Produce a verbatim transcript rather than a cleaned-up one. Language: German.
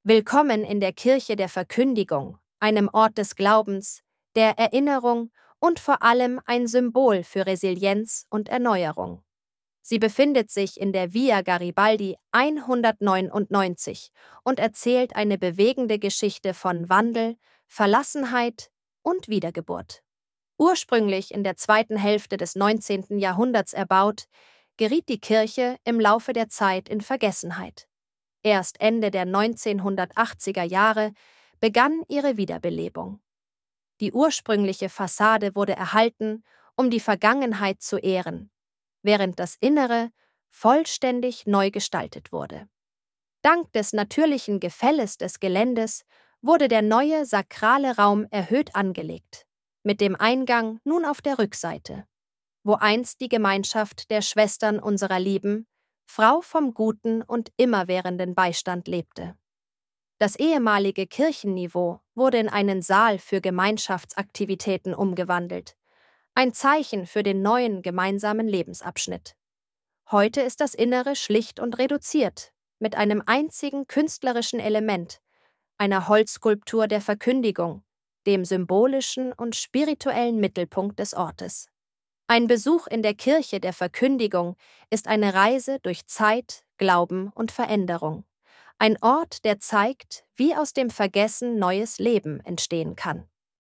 Willkommen in der Kirche der Verkündigung, einem Ort des Glaubens, der Erinnerung und vor allem ein Symbol für Resilienz und Erneuerung. Sie befindet sich in der Via Garibaldi hundertneunundneunzig und erzählt eine bewegende Geschichte von Wandel, Verlassenheit und Wiedergeburt. Ursprünglich in der zweiten Hälfte des neunzehnten Jahrhunderts erbaut, geriet die Kirche im Laufe der Zeit in Vergessenheit. Erst Ende der neunzehnhundertachtziger Jahre begann ihre Wiederbelebung. Die ursprüngliche Fassade wurde erhalten, um die Vergangenheit zu ehren, während das Innere vollständig neu gestaltet wurde. Dank des natürlichen Gefälles des Geländes wurde der neue sakrale Raum erhöht angelegt, mit dem Eingang nun auf der Rückseite, wo einst die Gemeinschaft der Schwestern unserer Lieben, Frau vom guten und immerwährenden Beistand lebte. Das ehemalige Kirchenniveau wurde in einen Saal für Gemeinschaftsaktivitäten umgewandelt, ein Zeichen für den neuen gemeinsamen Lebensabschnitt. Heute ist das Innere schlicht und reduziert, mit einem einzigen künstlerischen Element, einer Holzskulptur der Verkündigung, dem symbolischen und spirituellen Mittelpunkt des Ortes. Ein Besuch in der Kirche der Verkündigung ist eine Reise durch Zeit, Glauben und Veränderung. Ein Ort, der zeigt, wie aus dem Vergessen neues Leben entstehen kann.